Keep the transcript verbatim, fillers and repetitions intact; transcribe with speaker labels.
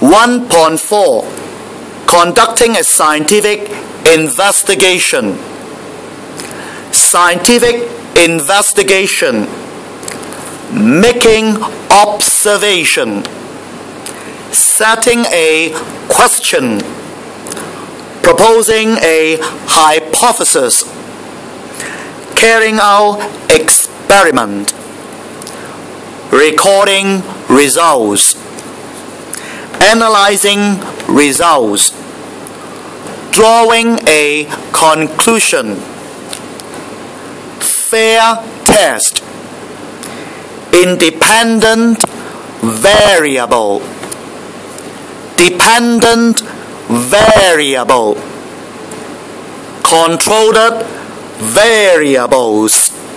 Speaker 1: one point four. Conducting a scientific investigation. Scientific investigation. Making observation. Setting a question. Proposing a hypothesis. Carrying out experiment. Recording results. Analyzing results. Drawing a conclusion. Fair test. Independent variable. Dependent variable. Controlled variables.